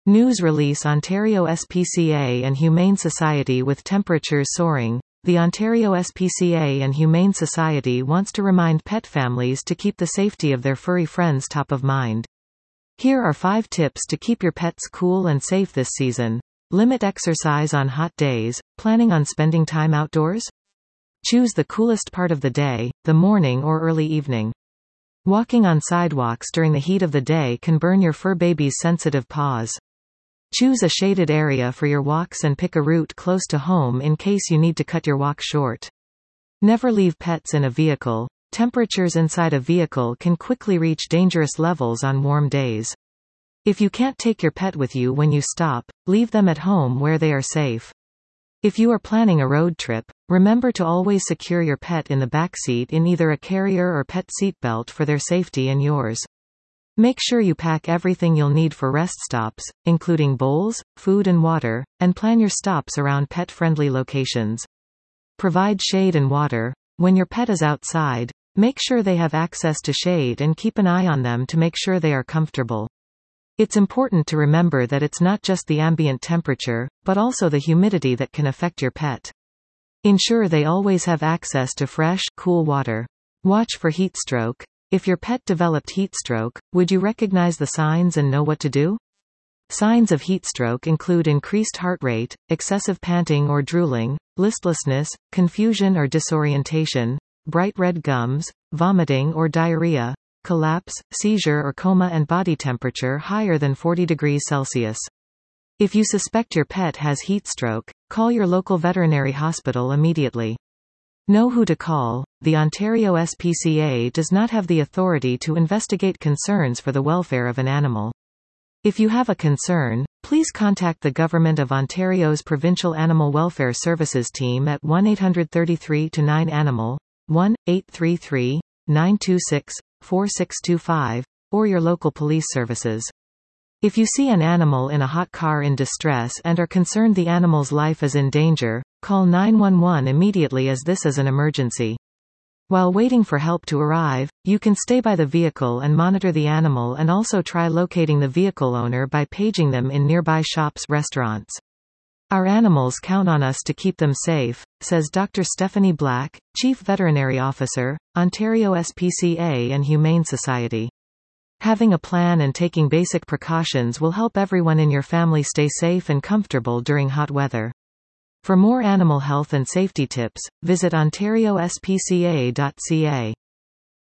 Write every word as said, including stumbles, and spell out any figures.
News release Ontario S P C A and Humane Society. With temperatures soaring, the Ontario S P C A and Humane Society wants to remind pet families to keep the safety of their furry friends top of mind. Here are five tips to keep your pets cool and safe this season. Limit exercise on hot days. Planning on spending time outdoors? Choose the coolest part of the day, the morning or early evening. Walking on sidewalks during the heat of the day can burn your fur baby's sensitive paws. Choose a shaded area for your walks and pick a route close to home in case you need to cut your walk short. Never leave pets in a vehicle. Temperatures inside a vehicle can quickly reach dangerous levels on warm days. If you can't take your pet with you when you stop, leave them at home where they are safe. If you are planning a road trip, remember to always secure your pet in the backseat in either a carrier or pet seatbelt for their safety and yours. Make sure you pack everything you'll need for rest stops, including bowls, food and water, and plan your stops around pet-friendly locations. Provide shade and water. When your pet is outside, make sure they have access to shade and keep an eye on them to make sure they are comfortable. It's important to remember that it's not just the ambient temperature, but also the humidity that can affect your pet. Ensure they always have access to fresh, cool water. Watch for heat stroke. If your pet developed heat stroke, would you recognize the signs and know what to do? Signs of heat stroke include increased heart rate, excessive panting or drooling, listlessness, confusion or disorientation, bright red gums, vomiting or diarrhea, collapse, seizure or coma, and body temperature higher than forty degrees Celsius. If you suspect your pet has heat stroke, call your local veterinary hospital immediately. Know who to call. The Ontario S P C A does not have the authority to investigate concerns for the welfare of an animal. If you have a concern, please contact the Government of Ontario's Provincial Animal Welfare Services team at one eight hundred thirty-three to nine animal, one eight three three, nine two six, four six two five, or your local police services. If you see an animal in a hot car in distress and are concerned the animal's life is in danger, call nine one one immediately, as this is an emergency. While waiting for help to arrive, you can stay by the vehicle and monitor the animal, and also try locating the vehicle owner by paging them in nearby shops, restaurants. Our animals count on us to keep them safe, says Doctor Stephanie Black, Chief Veterinary Officer, Ontario S P C A and Humane Society. Having a plan and taking basic precautions will help everyone in your family stay safe and comfortable during hot weather. For more animal health and safety tips, visit ontario s p c a dot c a.